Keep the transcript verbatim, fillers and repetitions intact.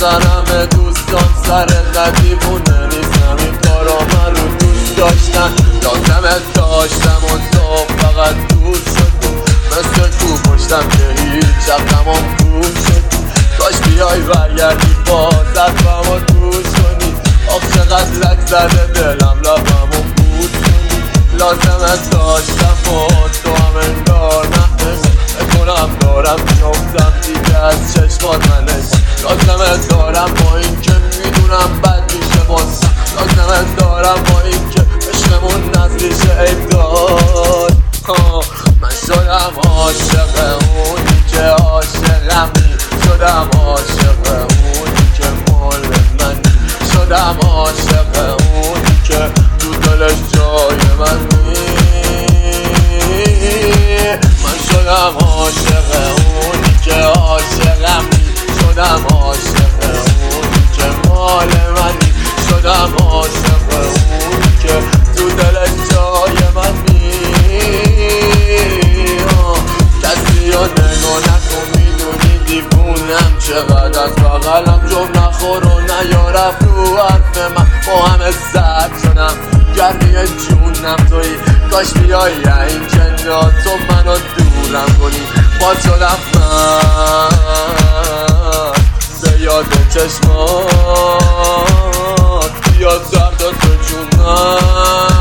نظرم دوستان سر دیوونه نیستم، این کارا من رو دوست داشتن لازمت داشتم و تو فقط دور شدی مثل تو پشتم که هیچ تمام پول شدی. کاش بیای برگردی بازت با دوش کنی، آخ چقدر لک زده دلم لبمو بود کنی. لازمت داشتم و تو هم انگار نهش بکنم دارم میافتم دیگه از چشمات منش. لازمت دارم با این که میدونم بد میشه بازم، لازمت دارم با این که عشقمون نزدیشه ایداد. من شدم عاشق اونی که عاشقمی، شدم عاشق اونی که مال منی، شدم عاشق اونی که تو دلش جای منی. من شدم عاشق اونی که عاشقمی، شدم عاشق اونی که مال منی، شدم عاشق اونی که تو دلش جای منی. کسی رو نگاه نکن میدونی دیوونم، چقدر از بغلم جب نخور و نیارف رو حرف من. با همه سرد شدم گرمی جونم توی، کاش بیایی این جنات تو منو دورم کنی. باز شدم من به یاد چشمات، بیاد درد تو جونم.